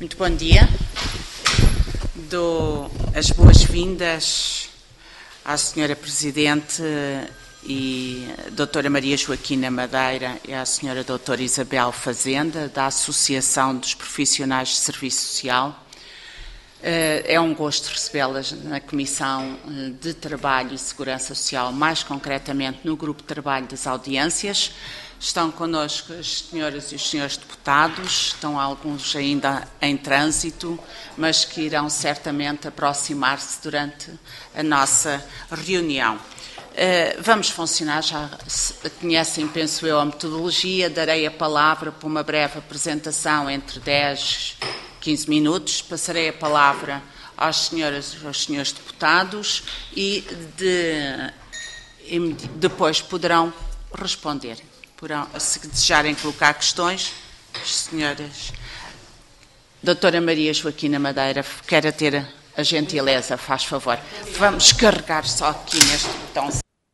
Muito bom dia. Dou as boas-vindas à Senhora Presidente e Doutora Maria Joaquina Madeira e à Senhora Doutora Isabel Fazenda, da Associação dos Profissionais de Serviço Social. É um gosto recebê-las na Comissão de Trabalho e Segurança Social, mais concretamente no Grupo de Trabalho das Audiências. Estão connosco as senhoras e os senhores deputados, estão alguns ainda em trânsito, mas que irão certamente aproximar-se durante a nossa reunião. Vamos funcionar, já conhecem, penso eu, a metodologia. Darei a palavra para uma breve apresentação entre 10 e 15 minutos. Passarei a palavra às senhoras e aos senhores deputados e depois poderão responder. Se desejarem colocar questões, as senhoras. Doutora Maria Joaquina Madeira, quer ter a gentileza, faz favor. Vamos carregar só aqui neste botão.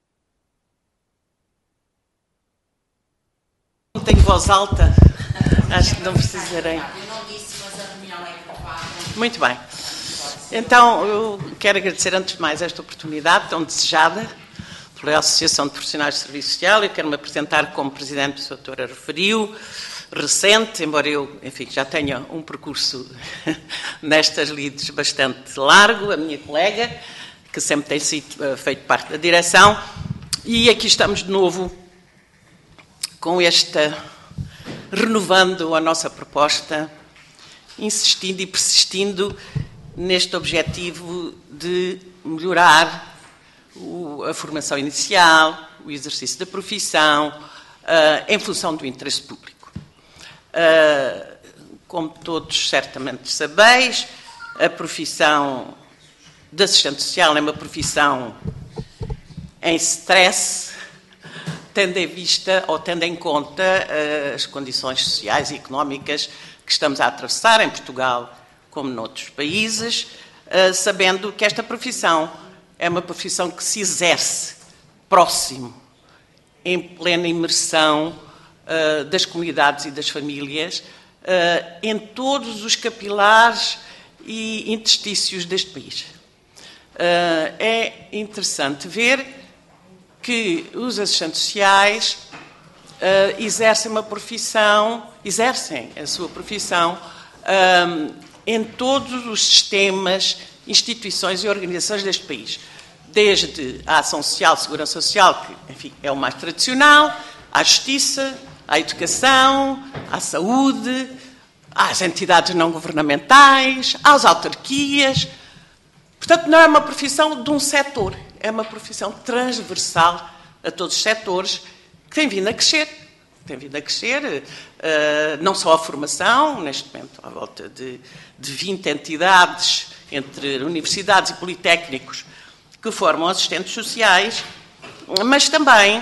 Não tenho voz alta, acho que não precisarei. Eu não disse, mas a reunião é gravada. Muito bem. Então, eu quero agradecer antes de mais esta oportunidade tão desejada pela Associação de Profissionais de Serviço Social. Eu quero me apresentar como Presidente, a doutora referiu, recente, embora eu, enfim, já tenha um percurso nestas lides bastante largo, a minha colega, que sempre tem sido feito parte da direção, e aqui estamos de novo com renovando a nossa proposta, insistindo e persistindo neste objetivo de melhorar a formação inicial, o exercício da profissão, em função do interesse público. Como todos certamente sabeis, a profissão de assistente social é uma profissão em stress, tendo em vista ou tendo em conta as condições sociais e económicas que estamos a atravessar em Portugal, como noutros países, sabendo que esta profissão é uma profissão que se exerce próximo, em plena imersão das comunidades e das famílias, em todos os capilares e interstícios deste país. É interessante ver que os assistentes sociais exercem a sua profissão em todos os sistemas, instituições e organizações deste país, desde a ação social, segurança social, que, enfim, é o mais tradicional, à justiça, à educação, à saúde, às entidades não governamentais, às autarquias. Portanto, não é uma profissão de um setor, é uma profissão transversal a todos os setores que tem vindo a crescer. Tem vindo a crescer, não só a formação, neste momento à volta de 20 entidades, entre universidades e politécnicos, que formam assistentes sociais, mas também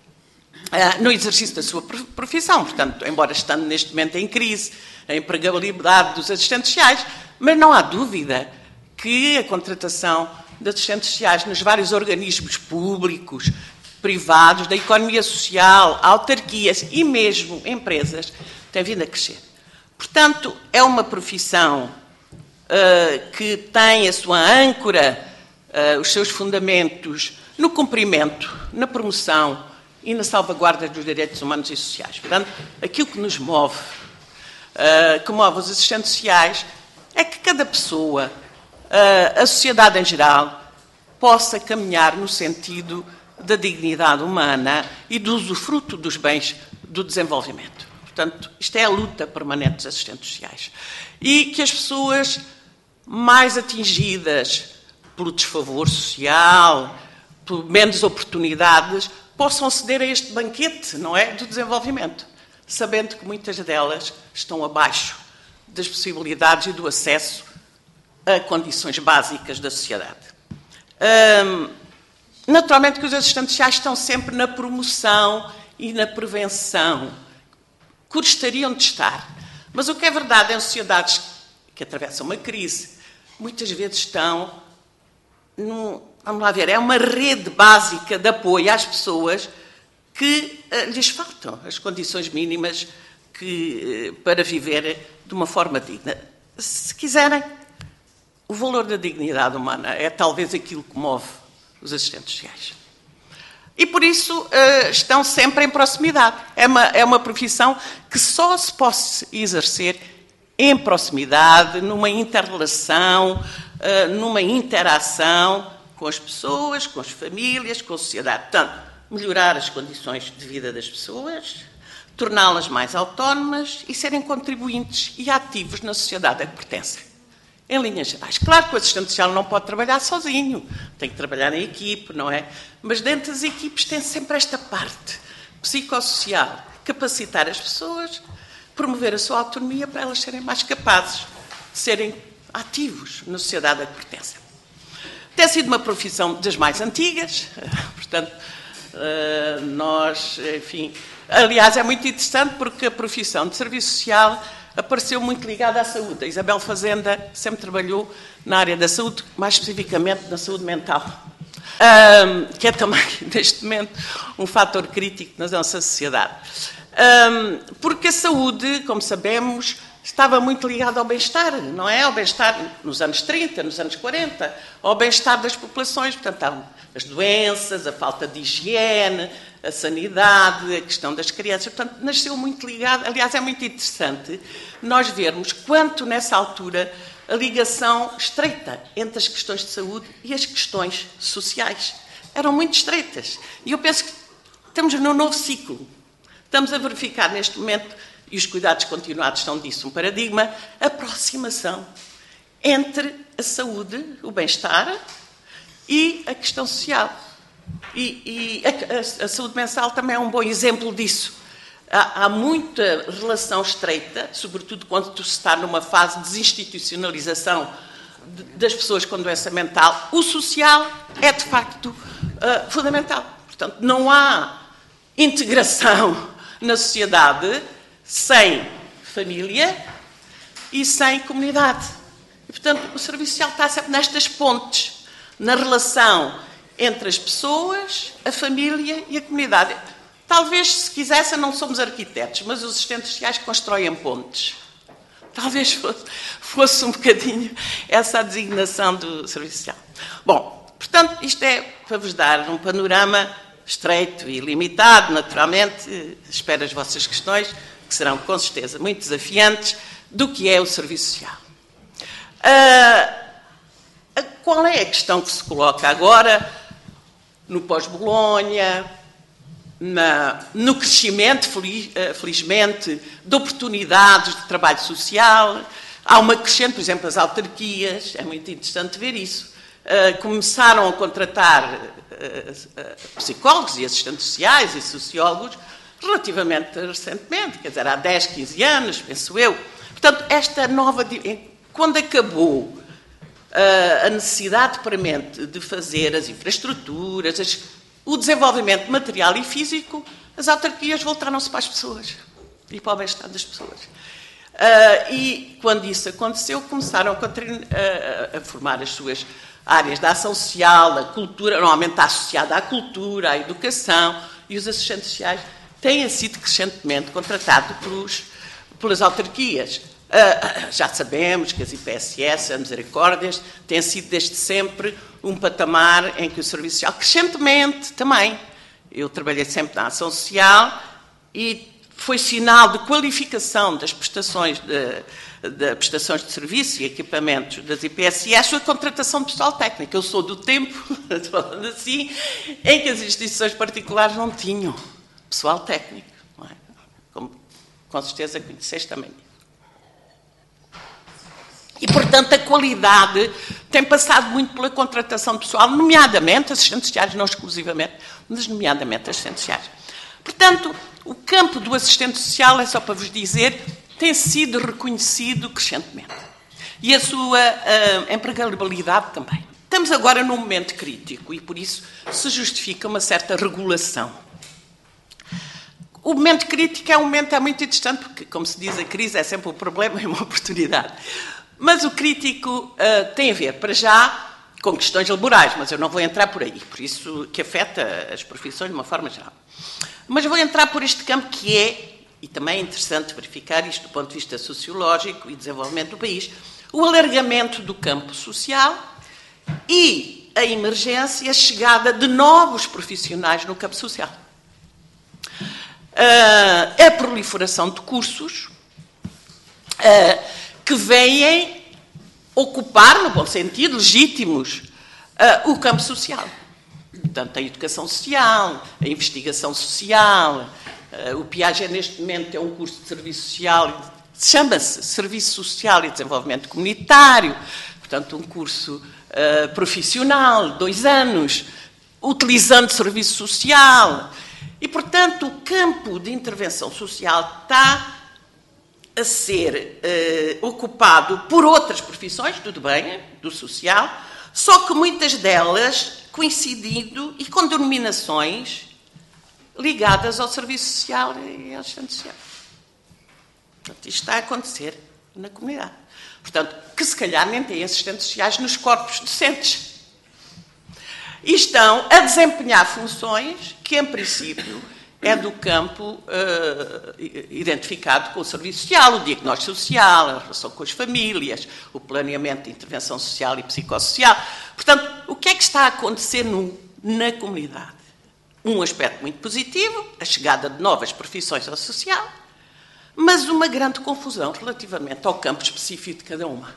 no exercício da sua profissão. Portanto, embora estando neste momento em crise, a empregabilidade dos assistentes sociais, mas não há dúvida que a contratação de assistentes sociais nos vários organismos públicos, privados, da economia social, autarquias e mesmo empresas, tem vindo a crescer. Portanto, é uma profissão que tem a sua âncora, os seus fundamentos no cumprimento, na promoção e na salvaguarda dos direitos humanos e sociais. Portanto, aquilo que nos move, que move os assistentes sociais, é que cada pessoa, a sociedade em geral, possa caminhar no sentido da dignidade humana e do usufruto dos bens do desenvolvimento. Portanto, isto é a luta permanente dos assistentes sociais. E que as pessoas mais atingidas pelo desfavor social, por menos oportunidades, possam aceder a este banquete, não é, do desenvolvimento, sabendo que muitas delas estão abaixo das possibilidades e do acesso a condições básicas da sociedade. Naturalmente que os assistentes sociais estão sempre na promoção e na prevenção, gostariam de estar. Mas o que é verdade em sociedades que atravessam uma crise, muitas vezes estão, vamos lá ver, é uma rede básica de apoio às pessoas que lhes faltam as condições mínimas para viver de uma forma digna. se quiserem, o valor da dignidade humana é talvez aquilo que move os assistentes sociais. E por isso estão sempre em proximidade. É uma profissão que só se pode exercer em proximidade, numa inter-relação, numa interação com as pessoas, com as famílias, com a sociedade. Portanto, melhorar as condições de vida das pessoas, torná-las mais autónomas e serem contribuintes e ativos na sociedade a que pertencem. Em linhas gerais. Claro que o assistente social não pode trabalhar sozinho, tem que trabalhar em equipe, não é? Mas dentro das equipes tem sempre esta parte psicossocial, capacitar as pessoas, promover a sua autonomia para elas serem mais capazes de serem ativos na sociedade a que pertencem. Tem sido uma profissão das mais antigas, portanto, nós, enfim... Aliás, é muito interessante porque a profissão de serviço social apareceu muito ligada à saúde. A Isabel Fazenda sempre trabalhou na área da saúde, mais especificamente na saúde mental, que é também, neste momento, um fator crítico na nossa sociedade. Porque a saúde, como sabemos, estava muito ligada ao bem-estar, não é? Ao bem-estar nos anos 30, nos anos 40, ao bem-estar das populações. Portanto, as doenças, a falta de higiene, a sanidade, a questão das crianças. Portanto, nasceu muito ligado. Aliás, é muito interessante nós vermos quanto, nessa altura, a ligação estreita entre as questões de saúde e as questões sociais. Eram muito estreitas. E eu penso que estamos num novo ciclo. Estamos a verificar, neste momento, e os cuidados continuados são disso um paradigma, a aproximação entre a saúde, o bem-estar e a questão social. E a saúde mental também é um bom exemplo disso. Há muita relação estreita, sobretudo quando se está numa fase de desinstitucionalização das pessoas com doença mental. O social é, de facto, fundamental. Portanto, não há integração na sociedade sem família e sem comunidade. E, portanto, o serviço social está sempre nestas pontes, na relação entre as pessoas, a família e a comunidade. Talvez, se quisessem, não somos arquitetos, mas os assistentes sociais constroem pontes. Talvez fosse um bocadinho essa a designação do serviço social. Bom, portanto, isto é para vos dar um panorama estreito e limitado, naturalmente. Espero as vossas questões, que serão, com certeza, muito desafiantes, do que é o serviço social. Qual é a questão que se coloca agora no pós-Bolonha, no crescimento, felizmente, de oportunidades de trabalho social? Há uma crescente, por exemplo, as autarquias, é muito interessante ver isso. Começaram a contratar psicólogos e assistentes sociais e sociólogos relativamente recentemente, quer dizer, há 10, 15 anos, penso eu. Portanto, esta nova... Quando acabou a necessidade premente de fazer as infraestruturas, o desenvolvimento material e físico, as autarquias voltaram-se para as pessoas e para o bem-estar das pessoas. E, quando isso aconteceu, começaram a formar as suas áreas da ação social, a cultura, normalmente está associada à cultura, à educação, e os assistentes sociais têm sido crescentemente contratados pelas autarquias. Já sabemos que as IPSS, as Misericórdias, têm sido desde sempre um patamar em que o serviço social, crescentemente também, eu trabalhei sempre na ação social e foi sinal de qualificação das prestações de prestações de serviço e equipamentos das IPSS a contratação de pessoal técnico. Eu sou do tempo, falando assim, em que as instituições particulares não tinham pessoal técnico. Não é? Como com certeza conheceis também. E, portanto, a qualidade tem passado muito pela contratação de pessoal, nomeadamente assistentes sociais, não exclusivamente, mas nomeadamente assistentes sociais. Portanto, o campo do assistente social, é só para vos dizer, tem sido reconhecido crescentemente. E a sua empregabilidade também. Estamos agora num momento crítico e, por isso, se justifica uma certa regulação. O momento crítico é um momento muito interessante, porque, como se diz, a crise é sempre um problema e uma oportunidade. Mas o crítico tem a ver, para já, com questões laborais, mas eu não vou entrar por aí, por isso que afeta as profissões de uma forma geral. Mas vou entrar por este campo que é e também é interessante verificar isto do ponto de vista sociológico e desenvolvimento do país, o alargamento do campo social e a emergência, a chegada de novos profissionais no campo social. A proliferação de cursos que vêm ocupar, no bom sentido, legítimos, o campo social. Portanto, a educação social, a investigação social, o Piaget neste momento é um curso de serviço social, chama-se Serviço Social e Desenvolvimento Comunitário, portanto, um curso profissional, 2 anos, utilizando serviço social. E, portanto, o campo de intervenção social está a ser ocupado por outras profissões, tudo bem, do social, só que muitas delas coincidindo e com denominações ligadas ao serviço social e ao assistente social. Portanto, isto está a acontecer na comunidade. Portanto, que se calhar nem têm assistentes sociais nos corpos docentes. E estão a desempenhar funções que, em princípio, é do campo identificado com o serviço social, o diagnóstico social, a relação com as famílias, o planeamento de intervenção social e psicossocial. Portanto, o que é que está a acontecer na comunidade? Um aspecto muito positivo, a chegada de novas profissões ao social, mas uma grande confusão relativamente ao campo específico de cada uma.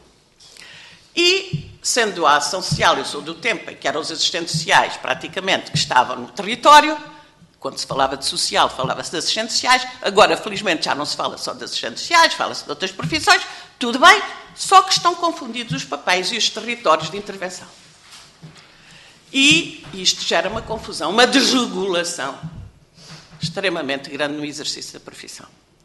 E, sendo a ação social, eu sou do tempo em que eram os assistentes sociais, praticamente, que estavam no território, quando se falava de social, falava-se de assistentes sociais, agora, felizmente, já não se fala só de assistentes sociais, fala-se de outras profissões, tudo bem, só que estão confundidos os papéis e os territórios de intervenção. E isto gera uma confusão, uma desregulação extremamente grande no exercício da profissão.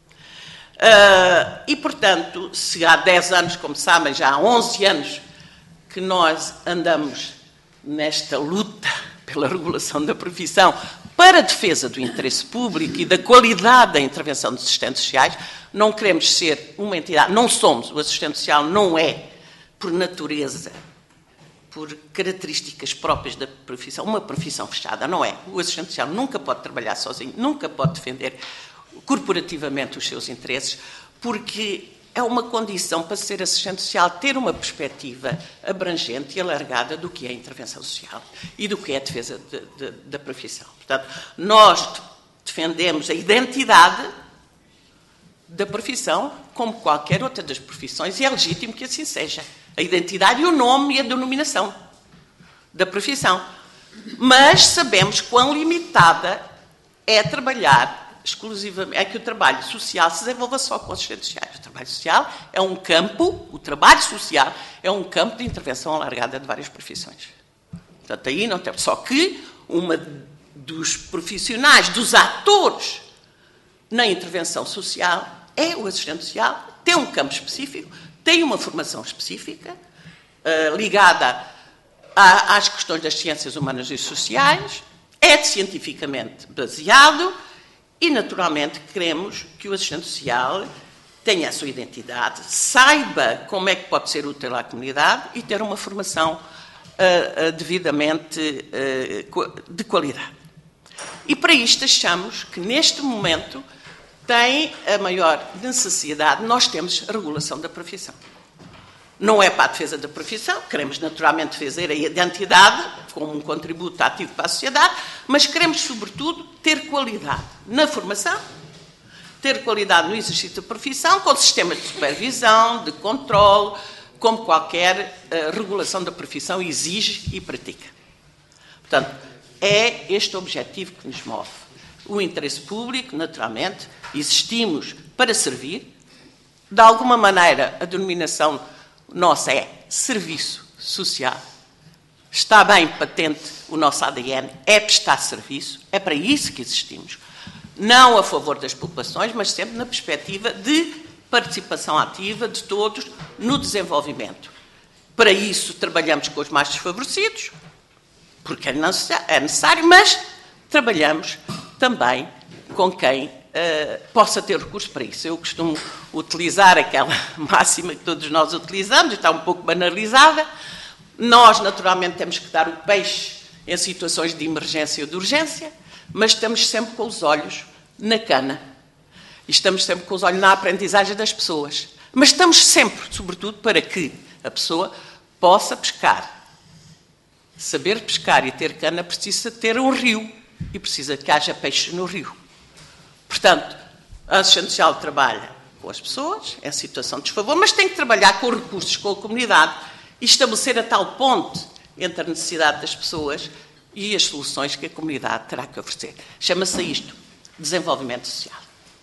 E, portanto, se há 10 anos, como sabem, já há 11 anos que nós andamos nesta luta pela regulação da profissão para a defesa do interesse público e da qualidade da intervenção dos assistentes sociais, não queremos ser uma entidade, não somos, o assistente social não é, por natureza, por características próprias da profissão, uma profissão fechada, não é. O assistente social nunca pode trabalhar sozinho, nunca pode defender corporativamente os seus interesses, porque é uma condição para ser assistente social ter uma perspectiva abrangente e alargada do que é a intervenção social e do que é a defesa da profissão. Portanto, nós defendemos a identidade da profissão como qualquer outra das profissões e é legítimo que assim seja. A identidade e o nome e a denominação da profissão. Mas sabemos quão limitada é trabalhar exclusivamente, é que o trabalho social se desenvolva só com assistentes sociais. O trabalho social é um campo, o trabalho social é um campo de intervenção alargada de várias profissões. Portanto, aí não tem. Só que uma dos profissionais, dos atores na intervenção social é o assistente social, tem um campo específico, tem uma formação específica, ligada às questões das ciências humanas e sociais, é cientificamente baseado e, naturalmente, queremos que o assistente social tenha a sua identidade, saiba como é que pode ser útil à comunidade e ter uma formação devidamente de qualidade. E, para isto, achamos que, neste momento, tem a maior necessidade, nós temos a regulação da profissão. Não é para a defesa da profissão, queremos naturalmente fazer a identidade como um contributo ativo para a sociedade, mas queremos, sobretudo, ter qualidade na formação, ter qualidade no exercício da profissão, com sistemas de supervisão, de controle, como qualquer regulação da profissão exige e pratica. Portanto, é este o objetivo que nos move. O interesse público, naturalmente, existimos para servir. De alguma maneira, a denominação nossa é serviço social. Está bem patente o nosso ADN, é prestar serviço, é para isso que existimos. Não a favor das populações, mas sempre na perspectiva de participação ativa de todos no desenvolvimento. Para isso, trabalhamos com os mais desfavorecidos, porque é necessário, mas trabalhamos também com quem possa ter recurso para isso. Eu costumo utilizar aquela máxima que todos nós utilizamos, está um pouco banalizada. Nós, naturalmente, temos que dar o peixe em situações de emergência ou de urgência, mas estamos sempre com os olhos na cana. E estamos sempre com os olhos na aprendizagem das pessoas. Mas estamos sempre, sobretudo, para que a pessoa possa pescar. Saber pescar e ter cana precisa ter um rio e precisa que haja peixe no rio. Portanto, a assistente social trabalha com as pessoas, é a situação de desfavor, mas tem que trabalhar com recursos, com a comunidade e estabelecer a tal ponte entre a necessidade das pessoas e as soluções que a comunidade terá que oferecer. Chama-se isto desenvolvimento social.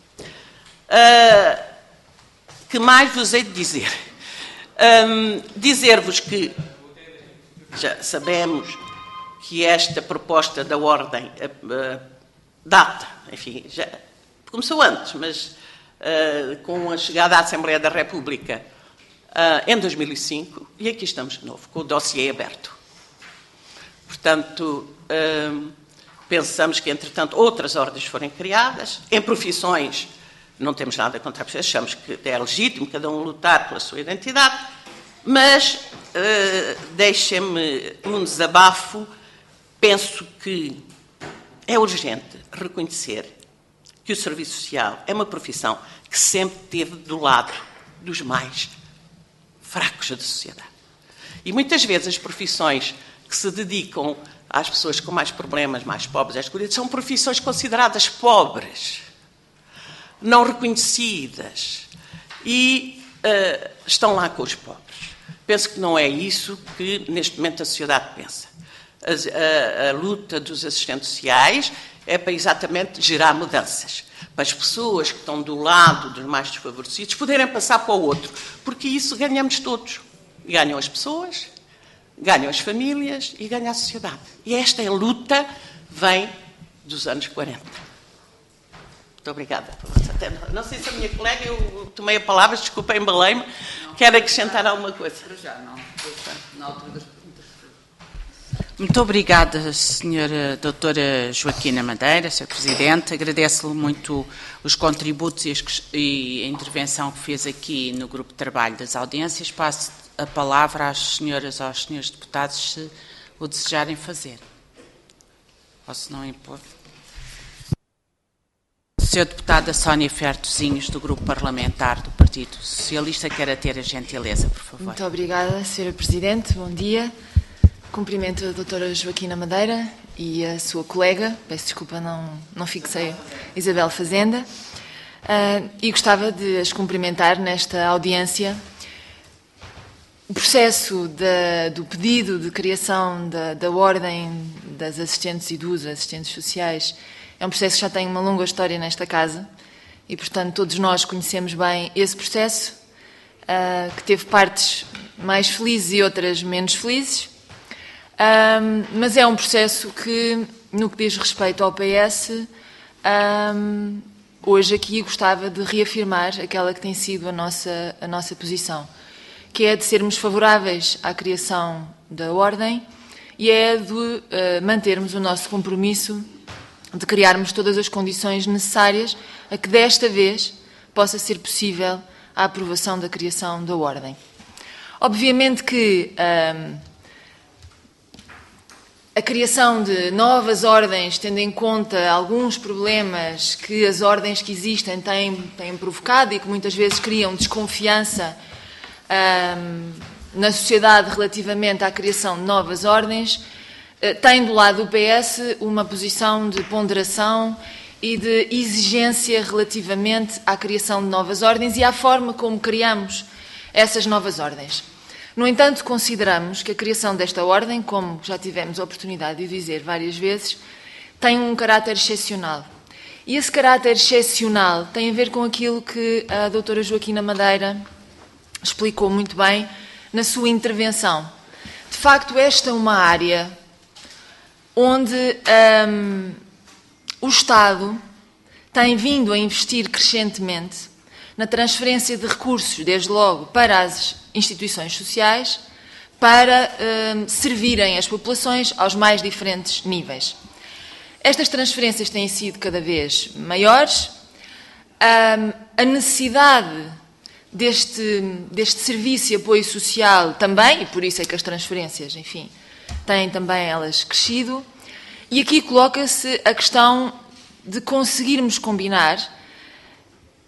Que mais vos hei de dizer? Dizer-vos que já sabemos que esta proposta da Ordem data, enfim, já começou antes, mas com a chegada à Assembleia da República em 2005, e aqui estamos de novo, com o dossiê aberto. Portanto, pensamos que, entretanto, outras ordens forem criadas, em profissões. Não temos nada contra a pessoa, achamos que é legítimo cada um lutar pela sua identidade, mas deixem-me um desabafo. Penso que é urgente reconhecer que o serviço social é uma profissão que sempre esteve do lado dos mais fracos da sociedade. E muitas vezes as profissões que se dedicam às pessoas com mais problemas, mais pobres, excluídas, são profissões consideradas pobres, não reconhecidas, e estão lá com os pobres. Penso que não é isso que, neste momento, a sociedade pensa. A luta dos assistentes sociais é para exatamente gerar mudanças, para as pessoas que estão do lado dos mais desfavorecidos poderem passar para o outro, porque isso ganhamos todos. Ganham as pessoas, ganham as famílias e ganha a sociedade. E esta luta vem dos anos 40. Muito obrigada. Não sei se a minha colega, eu tomei a palavra, desculpa, embalei-me, quer acrescentar alguma coisa? Já não. Na altura das perguntas. Muito obrigada, Sra. Doutora Joaquina Madeira, Sr. Presidente. Agradeço-lhe muito os contributos e a intervenção que fez aqui no Grupo de Trabalho das Audiências. Passo a palavra às senhoras ou aos senhores deputados, se o desejarem fazer. Ou se não impor. Sra. Deputada Sónia Fertozinhos, do Grupo Parlamentar do Partido Socialista, quer ter a gentileza, por favor. Muito obrigada, Sra. Presidente. Bom dia. Cumprimento a doutora Joaquina Madeira e a sua colega, peço desculpa, não fixei, Isabel Fazenda, e gostava de as cumprimentar nesta audiência. O processo do pedido de criação da Ordem das Assistentes e dos Assistentes Sociais é um processo que já tem uma longa história nesta casa e, portanto, todos nós conhecemos bem esse processo, que teve partes mais felizes e outras menos felizes. Mas é um processo que, no que diz respeito ao PS, hoje aqui gostava de reafirmar aquela que tem sido a nossa posição, que é de sermos favoráveis à criação da Ordem e é de mantermos o nosso compromisso de criarmos todas as condições necessárias a que desta vez possa ser possível a aprovação da criação da Ordem. Obviamente que a criação de novas ordens, tendo em conta alguns problemas que as ordens que existem têm provocado e que muitas vezes criam desconfiança na sociedade relativamente à criação de novas ordens, tem do lado do PS uma posição de ponderação e de exigência relativamente à criação de novas ordens e à forma como criamos essas novas ordens. No entanto, consideramos que a criação desta ordem, como já tivemos a oportunidade de dizer várias vezes, tem um caráter excepcional. E esse caráter excepcional tem a ver com aquilo que a doutora Joaquina Madeira explicou muito bem na sua intervenção. De facto, esta é uma área onde o Estado tem vindo a investir crescentemente na transferência de recursos, desde logo, para as instituições sociais, para servirem as populações aos mais diferentes níveis. Estas transferências têm sido cada vez maiores. A necessidade deste serviço e apoio social também, e por isso é que as transferências, enfim, têm também elas crescido. E aqui coloca-se a questão de conseguirmos combinar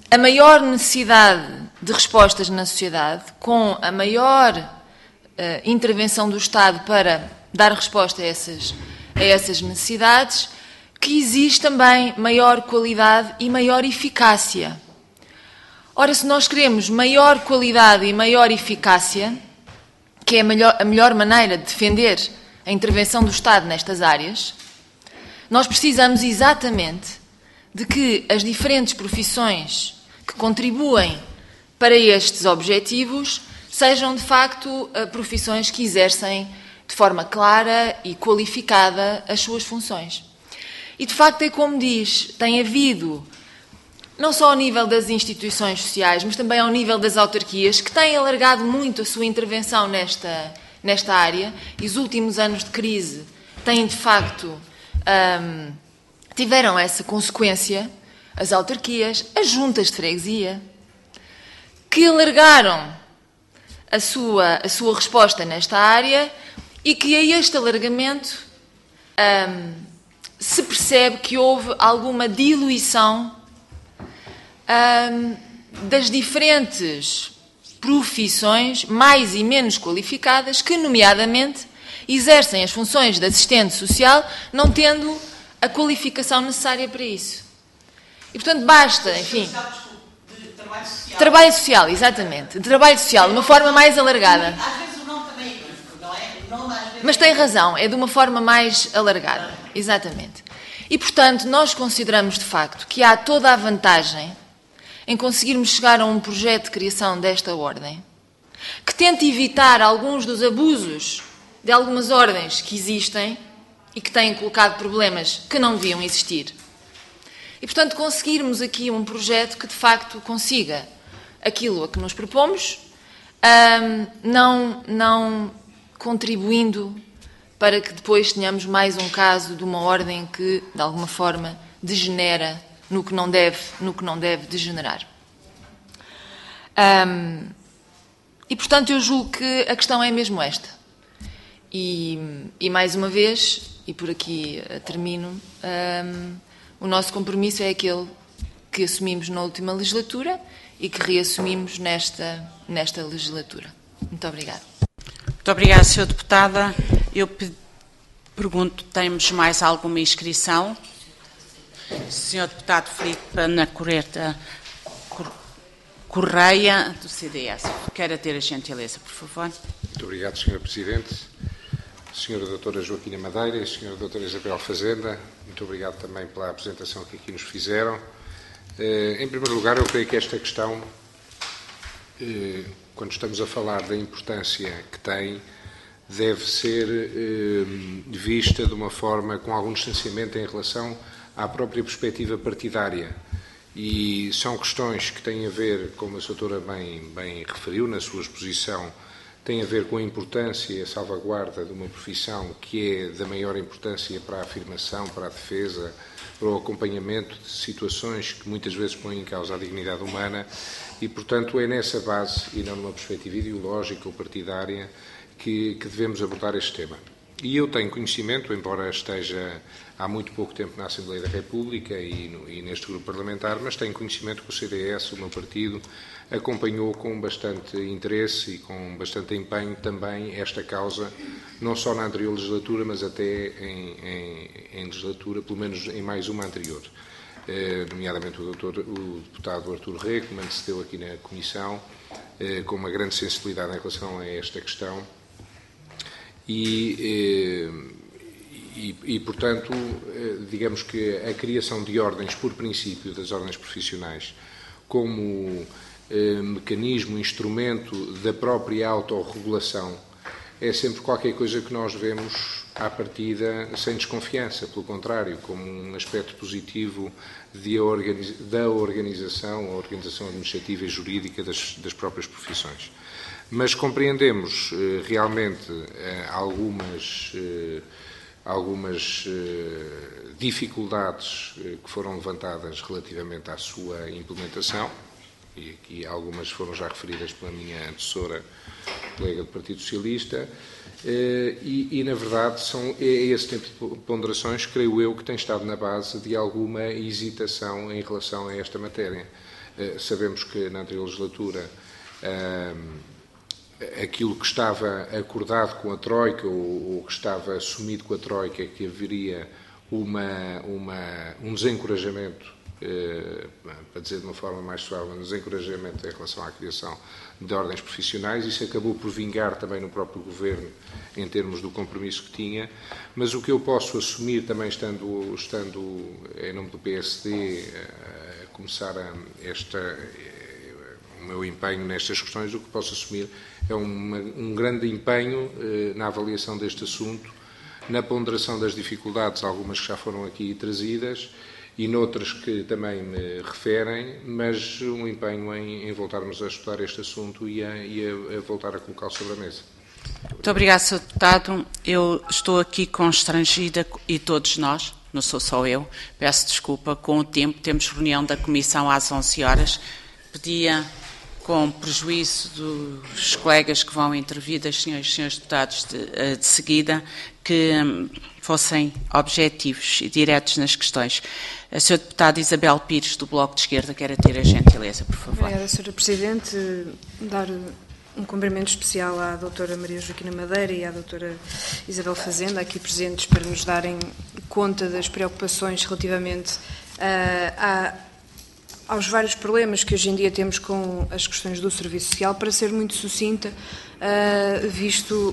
a maior necessidade de respostas na sociedade, com a maior intervenção do Estado para dar resposta a essas necessidades, que existe também maior qualidade e maior eficácia. Ora, se nós queremos maior qualidade e maior eficácia, que é a melhor maneira de defender a intervenção do Estado nestas áreas, nós precisamos exatamente de que as diferentes profissões que contribuem para estes objetivos sejam, de facto, profissões que exercem de forma clara e qualificada as suas funções. E, de facto, é como diz, tem havido, não só ao nível das instituições sociais, mas também ao nível das autarquias, que têm alargado muito a sua intervenção nesta área, e os últimos anos de crise têm, de facto, tiveram essa consequência, as autarquias, as juntas de freguesia, que alargaram a sua resposta nesta área e que a este alargamento se percebe que houve alguma diluição das diferentes profissões mais e menos qualificadas que, nomeadamente, exercem as funções de assistente social, não tendo a qualificação necessária para isso. E, portanto, basta, enfim... Trabalho social, exatamente. Trabalho social, de uma forma mais alargada. Às vezes o nome também é equívoco, não é? O nome às vezes... Mas tem razão, é de uma forma mais alargada, exatamente. E, portanto, nós consideramos, de facto, que há toda a vantagem em conseguirmos chegar a um projeto de criação desta ordem, que tente evitar alguns dos abusos de algumas ordens que existem e que têm colocado problemas que não deviam existir. E, portanto, conseguirmos aqui um projeto que, de facto, consiga aquilo a que nos propomos, não contribuindo para que depois tenhamos mais um caso de uma ordem que, de alguma forma, degenera no que não deve degenerar. E, portanto, eu julgo que a questão é mesmo esta. E mais uma vez, e por aqui termino, o nosso compromisso é aquele que assumimos na última legislatura e que reassumimos nesta legislatura. Muito obrigada. Muito obrigada, Sra. Deputada. Eu pergunto, temos mais alguma inscrição? Sr. Deputado Filipe Ana Correia, do CDS. Quer ter a gentileza, por favor. Muito obrigado, Sra. Presidente. Sra. Doutora Joaquina Madeira e Sra. Doutora Isabel Fazenda, muito obrigado também pela apresentação que aqui nos fizeram. Em primeiro lugar, eu creio que esta questão, quando estamos a falar da importância que tem, deve ser vista de uma forma com algum distanciamento em relação à própria perspectiva partidária. E são questões que têm a ver, como a doutora bem referiu na sua exposição, tem a ver com a importância e a salvaguarda de uma profissão que é da maior importância para a afirmação, para a defesa, para o acompanhamento de situações que muitas vezes põem em causa a dignidade humana e, portanto, é nessa base e não numa perspectiva ideológica ou partidária que devemos abordar este tema. E eu tenho conhecimento, embora esteja há muito pouco tempo na Assembleia da República e neste grupo parlamentar, mas tenho conhecimento que o CDS, o meu partido, acompanhou com bastante interesse e com bastante empenho também esta causa, não só na anterior legislatura, mas até em legislatura, pelo menos em mais uma anterior. Nomeadamente o deputado Artur Rê, que me antecedeu aqui na Comissão, com uma grande sensibilidade em relação a esta questão. E, portanto, digamos que a criação de ordens, por princípio, das ordens profissionais, como mecanismo, instrumento da própria autorregulação, é sempre qualquer coisa que nós vemos à partida sem desconfiança, pelo contrário, como um aspecto positivo da organização, a organização administrativa e jurídica das próprias profissões. Mas compreendemos realmente algumas dificuldades que foram levantadas relativamente à sua implementação, e aqui algumas foram já referidas pela minha antecessora, colega do Partido Socialista, e na verdade é esse tipo de ponderações, creio eu, que tem estado na base de alguma hesitação em relação a esta matéria. Sabemos que na anterior legislatura aquilo que estava acordado com a Troika, ou que estava assumido com a Troika, é que haveria um desencorajamento, para dizer de uma forma mais suave, um desencorajamento em relação à criação de ordens profissionais. Isso acabou por vingar também no próprio Governo, em termos do compromisso que tinha, mas o que eu posso assumir também, estando em nome do PSD, a começar o meu empenho nestas questões, o que posso assumir é um grande empenho na avaliação deste assunto, na ponderação das dificuldades, algumas que já foram aqui trazidas, e noutras que também me referem, mas um empenho em voltarmos a estudar este assunto e a voltar a colocá-lo sobre a mesa. Muito obrigada, Sr. Deputado. Eu estou aqui constrangida, e todos nós, não sou só eu, peço desculpa, com o tempo, temos reunião da Comissão às 11 horas, pedia, com prejuízo dos colegas que vão intervir, das senhoras e senhores deputados de seguida, que fossem objetivos e diretos nas questões. A Sra. Deputada Isabel Pires, do Bloco de Esquerda, quer ter a gentileza, por favor. Obrigada, Sra. Presidente. Dar um cumprimento especial à doutora Maria Joaquina Madeira e à doutora Isabel Fazenda, aqui presentes, para nos darem conta das preocupações relativamente aos vários problemas que hoje em dia temos com as questões do serviço social. Para ser muito sucinta, visto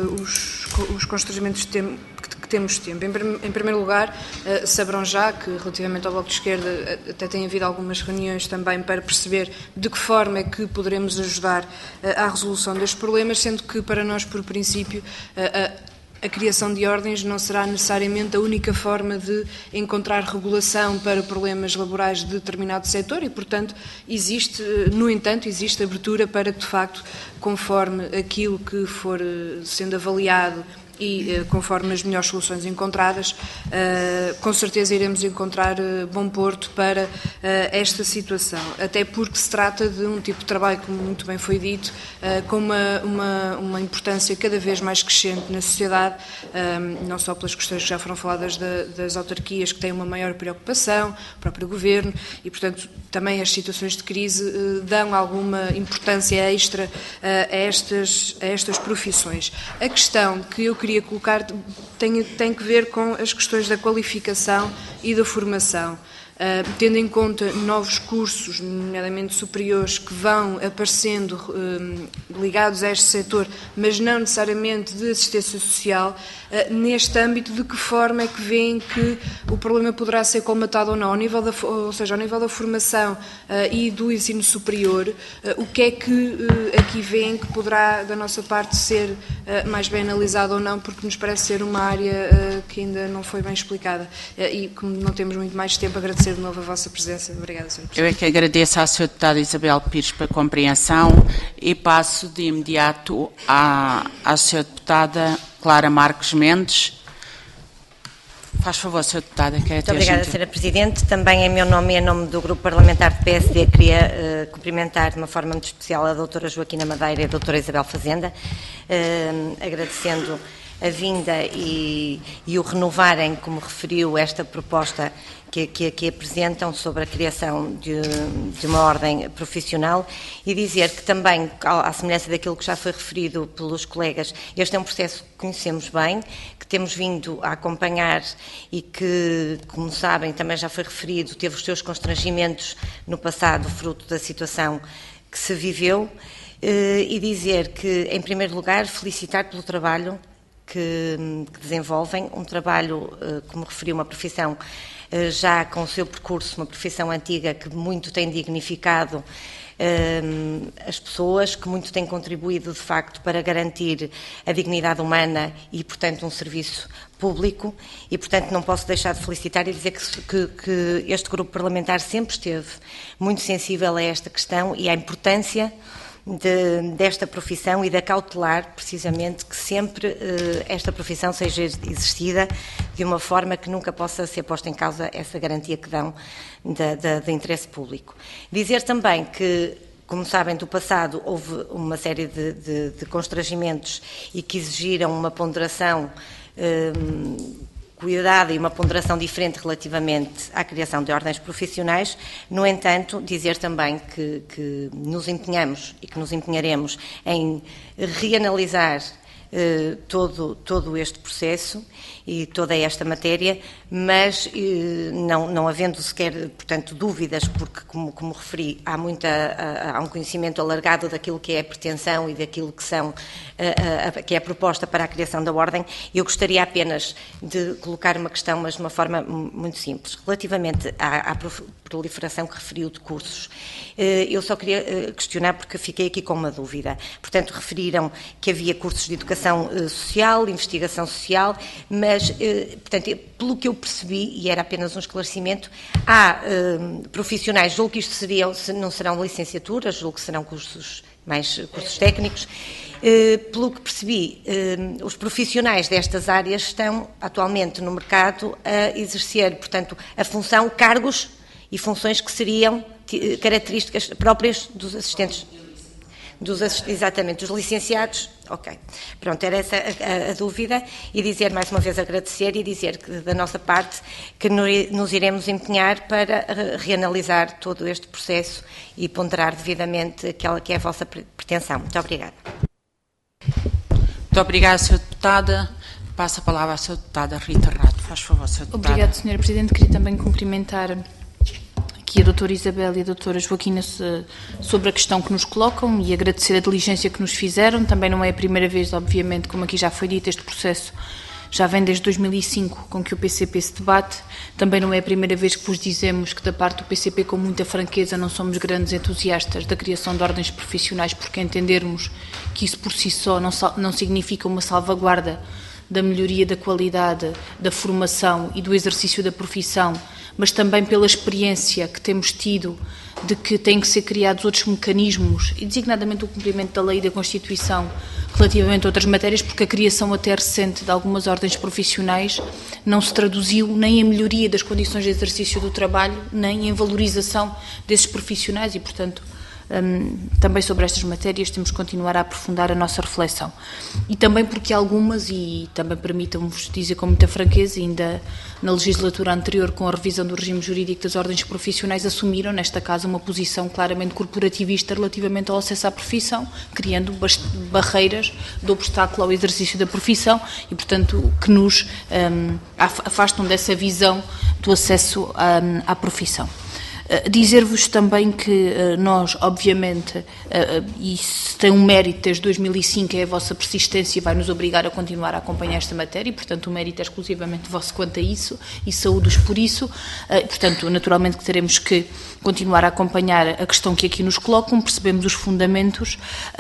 os constrangimentos que temos tempo. Em primeiro lugar, saberão já que, relativamente ao Bloco de Esquerda, até tem havido algumas reuniões também para perceber de que forma é que poderemos ajudar à resolução destes problemas, sendo que, para nós, por princípio, a criação de ordens não será necessariamente a única forma de encontrar regulação para problemas laborais de determinado setor e, portanto, no entanto, existe abertura para que, de facto, conforme aquilo que for sendo avaliado e conforme as melhores soluções encontradas, com certeza iremos encontrar bom porto para esta situação, até porque se trata de um tipo de trabalho, como muito bem foi dito, com uma importância cada vez mais crescente na sociedade, não só pelas questões que já foram faladas das autarquias, que têm uma maior preocupação, o próprio Governo, e, portanto, também as situações de crise dão alguma importância extra a estas profissões. A questão que eu queria colocar tem que ver com as questões da qualificação e da formação. Tendo em conta novos cursos, nomeadamente superiores, que vão aparecendo ligados a este setor, mas não necessariamente de assistência social, neste âmbito, de que forma é que veem que o problema poderá ser colmatado ou não, ou seja, ao nível da formação e do ensino superior, o que é que aqui veem que poderá, da nossa parte, ser mais bem analisado ou não, porque nos parece ser uma área que ainda não foi bem explicada. E como não temos muito mais tempo, agradecer de novo a vossa presença. Obrigada, Sra. Presidente. Eu é que agradeço à Sra. Deputada Isabel Pires pela compreensão e passo de imediato à Sra. Deputada Clara Marques Mendes. Faz favor, Sra. Deputada. Muito obrigada, Sra. Presidente. Também em meu nome e em nome do Grupo Parlamentar do PSD, queria cumprimentar de uma forma muito especial a doutora Joaquina Madeira e a doutora Isabel Fazenda, agradecendo a vinda e o renovarem, como referiu, esta proposta que apresentam sobre a criação de uma ordem profissional, e dizer que também, à semelhança daquilo que já foi referido pelos colegas, este é um processo que conhecemos bem, que temos vindo a acompanhar e que, como sabem, também já foi referido, teve os seus constrangimentos no passado, fruto da situação que se viveu, e dizer que, em primeiro lugar, felicitar pelo trabalho que desenvolvem, um trabalho, como referiu, uma profissão já com o seu percurso, uma profissão antiga que muito tem dignificado as pessoas, que muito tem contribuído, de facto, para garantir a dignidade humana e, portanto, um serviço público, e, portanto, não posso deixar de felicitar e dizer que este grupo parlamentar sempre esteve muito sensível a esta questão e à importância desta profissão e da cautelar, precisamente, que sempre esta profissão seja exercida de uma forma que nunca possa ser posta em causa essa garantia que dão de interesse público. Dizer também que, como sabem, do passado houve uma série de constrangimentos e que exigiram uma ponderação cuidado e uma ponderação diferente relativamente à criação de ordens profissionais. No entanto, dizer também que nos empenhamos e que nos empenharemos em reanalisar todo este processo e toda esta matéria, mas não havendo sequer, portanto, dúvidas, porque, como referi, há um conhecimento alargado daquilo que é a pretensão e daquilo que é a proposta para a criação da Ordem. Eu gostaria apenas de colocar uma questão, mas de uma forma muito simples. Relativamente à proliferação que referiu de cursos, eu só queria questionar, porque fiquei aqui com uma dúvida. Portanto, referiram que havia cursos de educação social, investigação social, mas, portanto, pelo que eu percebi, e era apenas um esclarecimento, há profissionais, julgo que isto não serão licenciaturas, julgo que serão cursos técnicos. Pelo que percebi, os profissionais destas áreas estão atualmente no mercado a exercer, portanto, a função, cargos e funções que seriam características próprias dos assistentes. Exatamente, dos licenciados. Ok. Pronto, era essa a dúvida, e dizer mais uma vez, agradecer e dizer que da nossa parte que nos iremos empenhar para reanalisar todo este processo e ponderar devidamente aquela que é a vossa pretensão. Muito obrigada. Muito obrigada, Sra. Deputada. Passo a palavra à Sra. Deputada Rita Rato. Faz favor, Sra. Deputada. Obrigada, Sra. Presidente. Queria também cumprimentar aqui a doutora Isabel e a doutora Joaquina sobre a questão que nos colocam e agradecer a diligência que nos fizeram. Também não é a primeira vez, obviamente, como aqui já foi dito, este processo já vem desde 2005 com que o PCP se debate. Também não é a primeira vez que vos dizemos que da parte do PCP, com muita franqueza, não somos grandes entusiastas da criação de ordens profissionais, porque entendermos que isso por si só não significa uma salvaguarda da melhoria da qualidade da formação e do exercício da profissão, mas também pela experiência que temos tido de que têm que ser criados outros mecanismos, e designadamente o cumprimento da lei e da Constituição relativamente a outras matérias, porque a criação até recente de algumas ordens profissionais não se traduziu nem em melhoria das condições de exercício do trabalho, nem em valorização desses profissionais e, portanto, também sobre estas matérias temos que continuar a aprofundar a nossa reflexão. E também porque algumas, e também permitam-vos dizer com muita franqueza, ainda na legislatura anterior, com a revisão do regime jurídico das ordens profissionais, assumiram, nesta casa, uma posição claramente corporativista relativamente ao acesso à profissão, criando barreiras de obstáculo ao exercício da profissão e, portanto, que nos afastam dessa visão do acesso à profissão. Dizer-vos também que nós, obviamente, e se tem um mérito desde 2005, é a vossa persistência e vai nos obrigar a continuar a acompanhar esta matéria, e, portanto, o mérito é exclusivamente vosso quanto a isso, e saúdo-os por isso. Portanto, naturalmente que teremos que continuar a acompanhar a questão que aqui nos colocam, percebemos os fundamentos.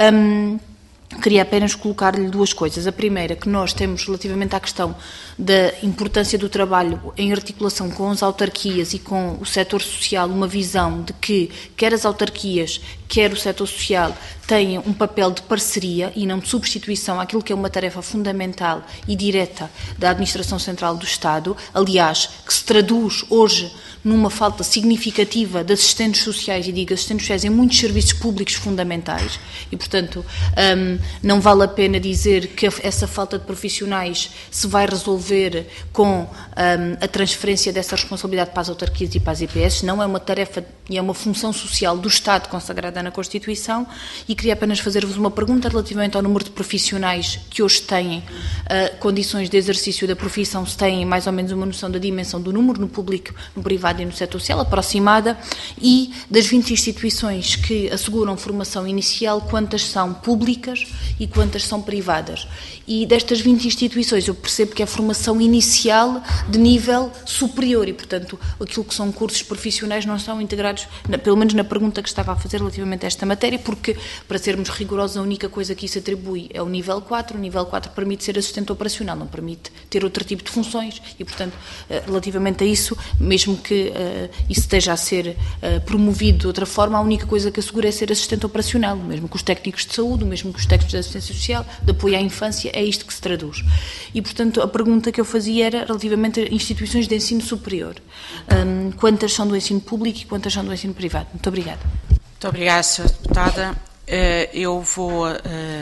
Queria apenas colocar-lhe duas coisas. A primeira, que nós temos, relativamente à questão da importância do trabalho em articulação com as autarquias e com o setor social, uma visão de que quer as autarquias, quer o setor social têm um papel de parceria e não de substituição àquilo que é uma tarefa fundamental e direta da Administração Central do Estado, aliás, que se traduz hoje numa falta significativa de assistentes sociais, e digo assistentes sociais em muitos serviços públicos fundamentais, e, portanto, não vale a pena dizer que essa falta de profissionais se vai resolver com a transferência dessa responsabilidade para as autarquias e para as IPS. Não, é uma tarefa e é uma função social do Estado consagrada na Constituição, e queria apenas fazer-vos uma pergunta relativamente ao número de profissionais que hoje têm condições de exercício da profissão, se têm mais ou menos uma noção da dimensão do número no público, no privado e no setor social, aproximada, e das 20 instituições que asseguram formação inicial, quantas são públicas e quantas são privadas. E destas 20 instituições eu percebo que é formação inicial de nível superior e, portanto, aquilo que são cursos profissionais não são integrados, pelo menos na pergunta que estava a fazer relativamente a esta matéria, porque, para sermos rigorosos, a única coisa que isso atribui é o nível 4. O nível 4 permite ser assistente operacional, não permite ter outro tipo de funções e, portanto, relativamente a isso, mesmo que isso esteja a ser promovido de outra forma, a única coisa que assegura é ser assistente operacional, o mesmo que os técnicos de saúde, o mesmo que os técnicos de assistência social, de apoio à infância, é isto que se traduz. E, portanto, a pergunta que eu fazia era relativamente a instituições de ensino superior. Quantas são do ensino público e quantas são do ensino privado? Muito obrigada. Muito obrigada, Sra. Deputada. Eu vou,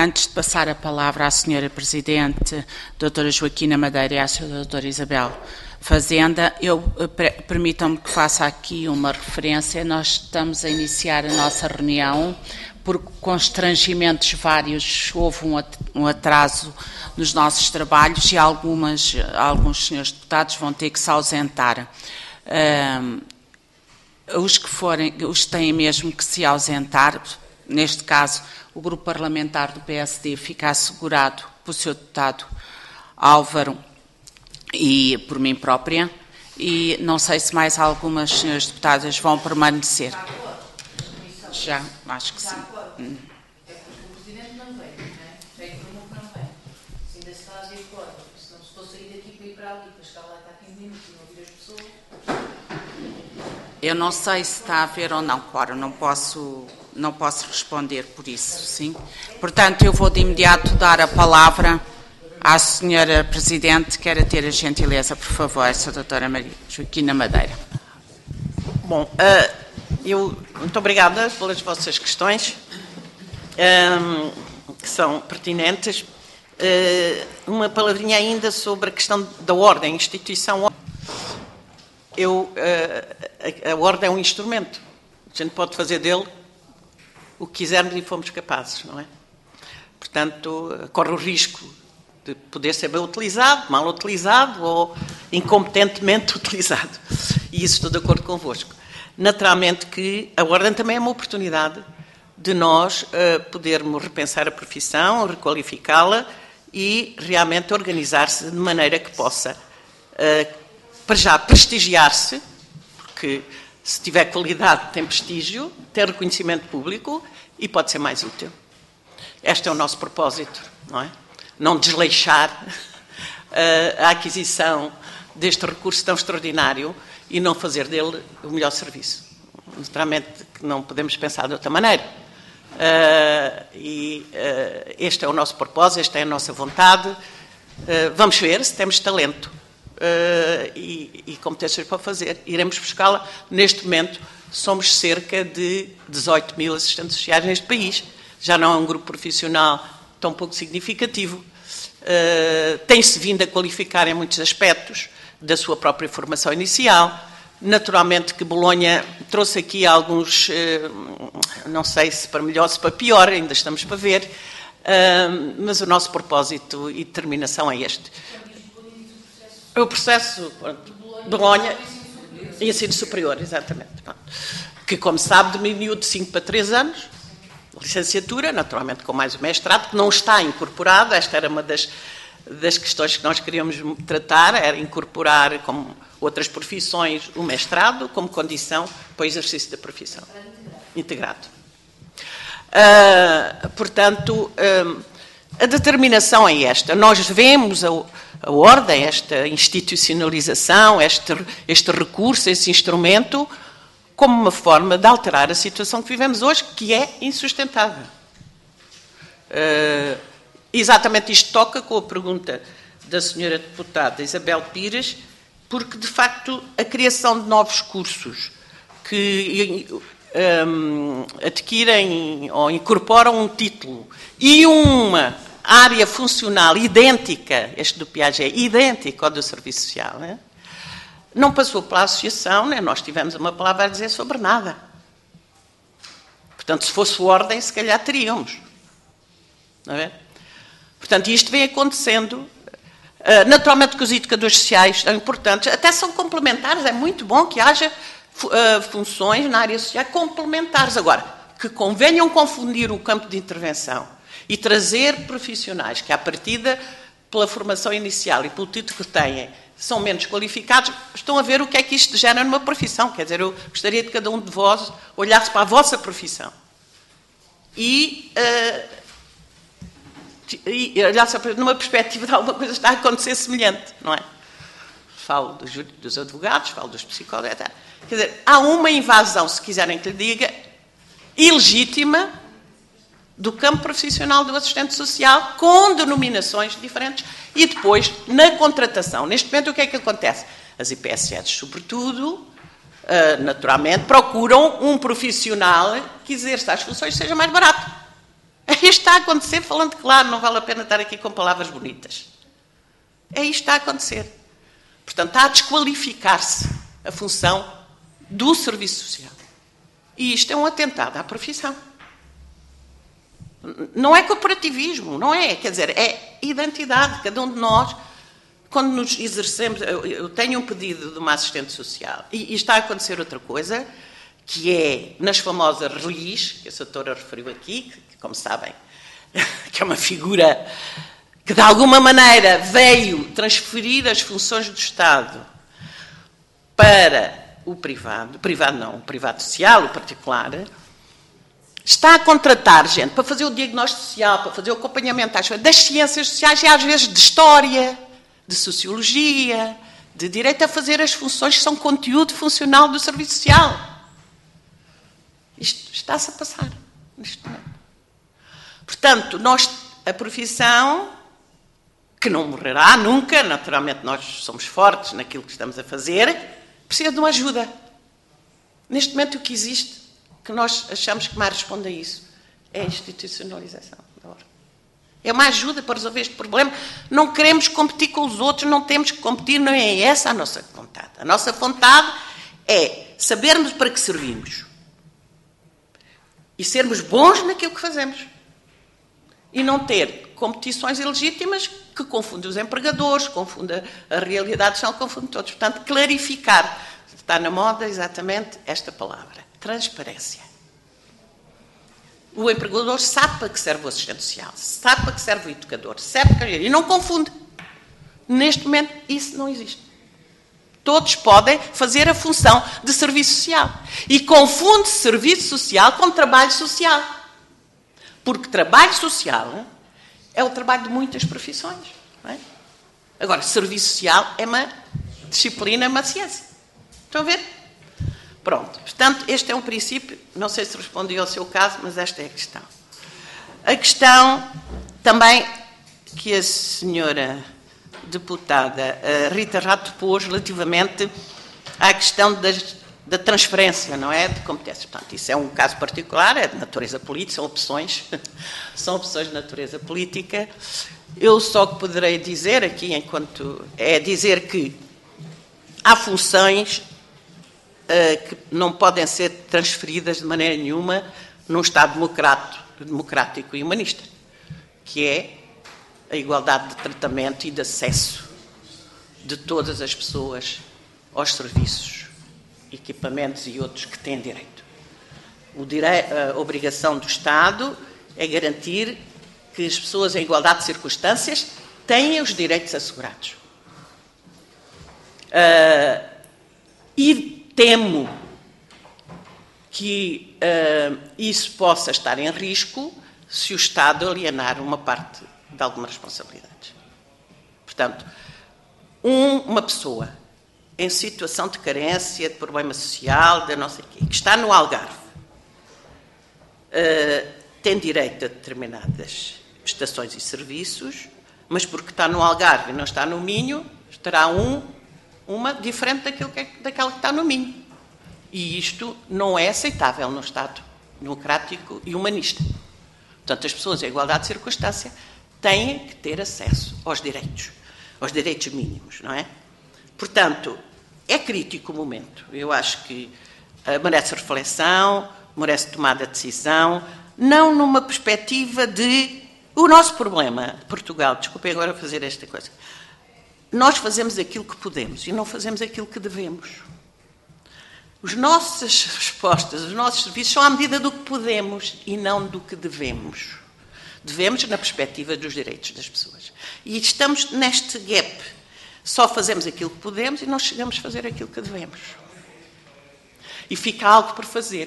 Antes de passar a palavra à Sra. Presidente, doutora Joaquina Madeira e à Sra. Doutora Isabel Fazenda, permitam-me que faça aqui uma referência. Nós estamos a iniciar a nossa reunião por constrangimentos vários. Houve um atraso nos nossos trabalhos e alguns senhores deputados vão ter que se ausentar. Os que têm mesmo que se ausentar, neste caso, o grupo parlamentar do PSD fica assegurado pelo seu deputado Álvaro e por mim própria, e não sei se mais algumas senhoras deputadas vão permanecer. Já, acho que sim. É porque o Presidente não veio, não é? Já informou que não veio. Se ainda se faz de acordo, se não se for sair daqui para ir para ali, para chegar lá está 15 minutos e não ouvir as pessoas. Eu não sei se está a ver ou não, Cora, não posso responder por isso, sim. Portanto, eu vou de imediato dar a palavra à Sra. Presidente. Quero ter a gentileza, por favor, a doutora Maria Joaquina Madeira. Bom, muito obrigada pelas vossas questões, que são pertinentes. Uma palavrinha ainda sobre a questão da ordem, instituição. A ordem é um instrumento. A gente pode fazer dele o que quisermos e fomos capazes, não é? Portanto, corre o risco de poder ser bem utilizado, mal utilizado ou incompetentemente utilizado. E isso estou de acordo convosco. Naturalmente que a ordem também é uma oportunidade de nós podermos repensar a profissão, requalificá-la e realmente organizar-se de maneira que possa, para já, prestigiar-se, porque se tiver qualidade tem prestígio, tem reconhecimento público e pode ser mais útil. Este é o nosso propósito, não é? Não desleixar a aquisição deste recurso tão extraordinário e não fazer dele o melhor serviço. Naturalmente que não podemos pensar de outra maneira. Este é o nosso propósito, esta é a nossa vontade. Vamos ver se temos talento e competências para fazer. Iremos buscá-la. Neste momento, somos cerca de 18 mil assistentes sociais neste país. Já não é um grupo profissional tão pouco significativo. Tem-se vindo a qualificar em muitos aspectos da sua própria formação inicial. Naturalmente que Bolonha trouxe aqui alguns, não sei se para melhor ou se para pior, ainda estamos para ver, mas o nosso propósito e determinação é este. O processo de Bolonha e ensino superior, exatamente. Que, como sabe, diminuiu de 5 para 3 anos, licenciatura, naturalmente com mais o mestrado, que não está incorporado. Esta era uma das questões que nós queríamos tratar, era incorporar, como outras profissões, o mestrado como condição para o exercício da profissão. Integrado. Portanto, a determinação é esta. Nós vemos a ordem, esta institucionalização, este recurso, esse instrumento, como uma forma de alterar a situação que vivemos hoje, que é insustentável. Exatamente isto toca com a pergunta da senhora deputada Isabel Pires, porque, de facto, a criação de novos cursos que adquirem ou incorporam um título e uma área funcional idêntica, este do Piaget, idêntico ao do Serviço Social, não passou pela associação, nem nós tivemos uma palavra a dizer sobre nada. Portanto, se fosse ordem, se calhar teríamos. Não é? Portanto, isto vem acontecendo. Naturalmente que os educadores sociais são importantes, até são complementares, é muito bom que haja funções na área social complementares. Agora, que convenham confundir o campo de intervenção e trazer profissionais que, à partida, pela formação inicial e pelo título que têm, são menos qualificados, estão a ver o que é que isto gera numa profissão. Quer dizer, eu gostaria de cada um de vós olhasse para a vossa profissão e olhasse numa perspectiva de alguma coisa que está a acontecer semelhante, não é? Falo dos advogados, falo dos psicólogos, etc. Quer dizer, há uma invasão, se quiserem que lhe diga, ilegítima do campo profissional do assistente social, com denominações diferentes, e depois, na contratação. Neste momento, o que é que acontece? As IPSS, sobretudo, naturalmente, procuram um profissional que exerça as funções e seja mais barato. Isto está a acontecer, falando claro, não vale a pena estar aqui com palavras bonitas. É isto que está a acontecer. Portanto, está a desqualificar-se a função do serviço social. E isto é um atentado à profissão. Não é corporativismo, não é. Quer dizer, é identidade. Cada um de nós, quando nos exercemos... Eu tenho um pedido de uma assistente social e está a acontecer outra coisa, que é nas famosas RLIs, que a doutora referiu aqui, que, como sabem, que é uma figura que, de alguma maneira, veio transferir as funções do Estado para o privado social, o particular, está a contratar gente para fazer o diagnóstico social, para fazer o acompanhamento das ciências sociais e, às vezes, de história, de sociologia, de direito a fazer as funções que são conteúdo funcional do serviço social. Isto está-se a passar neste momento. Portanto, a profissão, que não morrerá nunca, naturalmente nós somos fortes naquilo que estamos a fazer, precisa de uma ajuda. Neste momento o que existe, que nós achamos que mais responde a isso, é a institucionalização da ordem. É uma ajuda para resolver este problema. Não queremos competir com os outros, não temos que competir, não é essa a nossa vontade. A nossa vontade é sabermos para que servimos e sermos bons naquilo que fazemos. E não ter competições ilegítimas que confundem os empregadores, confundem a realidade social, confundem todos. Portanto, clarificar. Está na moda exatamente esta palavra. Transparência. O empregador sabe para que serve o assistente social, sabe para que serve o educador, sabe para que... e não confunde. Neste momento, isso não existe. Todos podem fazer a função de serviço social. E confunde serviço social com trabalho social. Porque trabalho social é o trabalho de muitas profissões. Não é? Agora, serviço social é uma disciplina, é uma ciência. Estão a ver? Pronto. Portanto, este é um princípio. Não sei se respondi ao seu caso, mas esta é a questão. A questão também que a senhora deputada Rita já pôs relativamente à questão da transferência, não é? De competências. Portanto, isso é um caso particular, é de natureza política, são opções de natureza política. Eu só que poderei dizer aqui, dizer que há funções que não podem ser transferidas de maneira nenhuma num Estado democrático e humanista, que é a igualdade de tratamento e de acesso de todas as pessoas aos serviços, equipamentos e outros que têm direito. A obrigação do Estado é garantir que as pessoas em igualdade de circunstâncias tenham os direitos assegurados. E temo que isso possa estar em risco se o Estado alienar uma parte de algumas responsabilidades. Portanto, uma pessoa em situação de carência, de problema social, de não sei o quê, que está no Algarve, tem direito a determinadas prestações e serviços, mas porque está no Algarve e não está no Minho, estará uma diferente daquela que está no Minho. E isto não é aceitável no Estado democrático e humanista. Portanto, as pessoas em igualdade de circunstância têm que ter acesso aos direitos mínimos, não é? Portanto, é crítico o momento. Eu acho que merece reflexão, merece tomada de decisão, não numa perspectiva de... O nosso problema, Portugal, desculpem agora fazer esta coisa, nós fazemos aquilo que podemos e não fazemos aquilo que devemos. As nossas respostas, os nossos serviços são à medida do que podemos e não do que devemos. Devemos na perspectiva dos direitos das pessoas. E estamos neste gap. Só fazemos aquilo que podemos e não chegamos a fazer aquilo que devemos. E fica algo por fazer.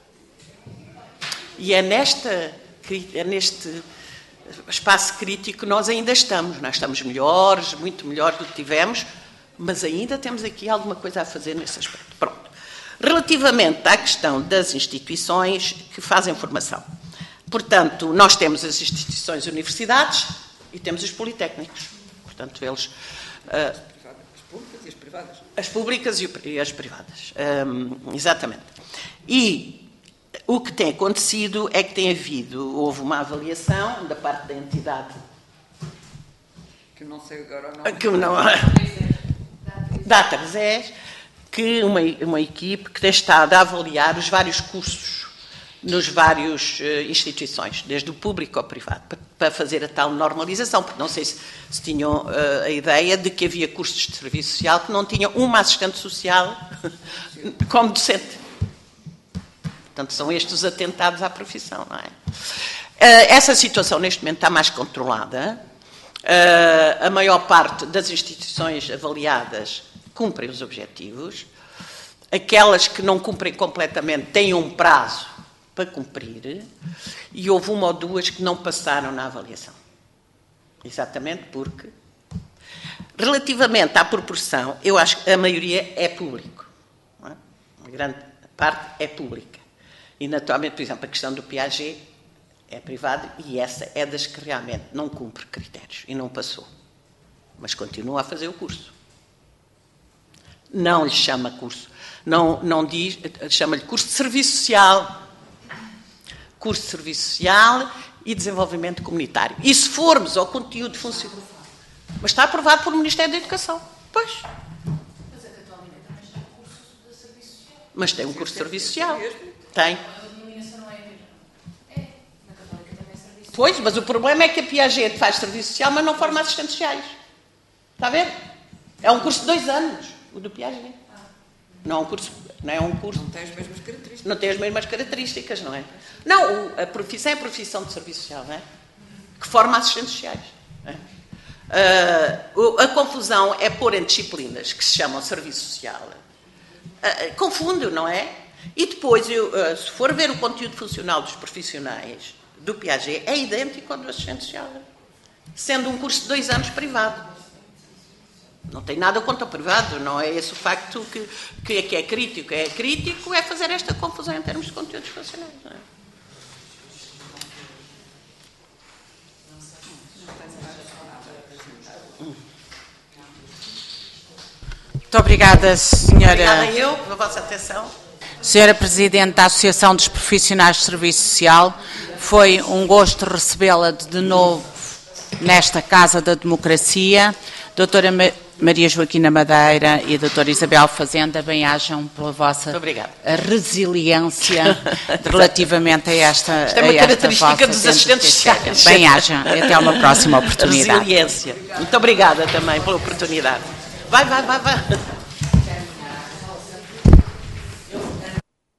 E é neste espaço crítico que nós ainda estamos. Nós estamos melhores, muito melhores do que tivemos, mas ainda temos aqui alguma coisa a fazer nesse aspecto. Pronto. Relativamente à questão das instituições que fazem formação. Portanto, nós temos as instituições universidades e temos os politécnicos. Portanto, eles... as públicas e as privadas. As públicas e as privadas. Exatamente. E O que tem acontecido é que houve uma avaliação da parte da entidade. Que não sei agora o nome. Que não, da Tarzés, que uma equipe que tem estado a avaliar os vários cursos nos vários instituições, desde o público ao privado, para fazer a tal normalização, porque não sei se tinham a ideia de que havia cursos de serviço social que não tinham uma assistente social como docente. Portanto, são estes os atentados à profissão, não é? Essa situação, neste momento, está mais controlada. A maior parte das instituições avaliadas cumprem os objetivos. Aquelas que não cumprem completamente têm um prazo para cumprir. E houve uma ou duas que não passaram na avaliação. Exatamente porque, relativamente à proporção, eu acho que a maioria é público. Não é? Uma grande parte é pública. E, naturalmente, por exemplo, a questão do Piaget é privada e essa é das que realmente não cumpre critérios e não passou. Mas continua a fazer o curso. Não lhe chama curso. Não diz, chama-lhe curso de serviço social. Curso de serviço social e desenvolvimento comunitário. E se formos ao conteúdo funcional... Mas está aprovado pelo Ministério da Educação. Pois. Mas a Católica também está em curso de serviço social. Mas tem um curso de serviço social. Tem. A denominação não é a mesma. É. Na Católica também é serviço social. Pois, mas o problema é que a Piaget faz serviço social, mas não forma assistentes sociais. Está a ver? É um curso de 2 anos, o do Piaget. Não é um curso... Não é um curso... Não tem as mesmas características. Não tem as mesmas características, não é? Não, a profissão é a profissão de serviço social, não é? Que forma assistentes sociais. Não é? A confusão é pôr em disciplinas que se chamam serviço social. Confundo, não é? E depois, se for ver o conteúdo funcional dos profissionais do Piaget, é idêntico ao do assistente social. Sendo um curso de 2 anos privado. Não tem nada contra o privado, não é esse o facto que é crítico. É crítico é fazer esta confusão em termos de conteúdos funcionais, não é? Muito obrigada, senhora. Obrigada eu pela vossa atenção. Senhora Presidente da Associação dos Profissionais de Serviço Social, foi um gosto recebê-la de novo nesta Casa da Democracia. Doutora Maria Joaquina Madeira e a doutora Isabel Fazenda, bem-ajam pela vossa resiliência relativamente a esta Isto é uma característica dos assistentes sociais. Bem-ajam e até uma próxima oportunidade. Resiliência. Muito obrigada também pela oportunidade. Vai.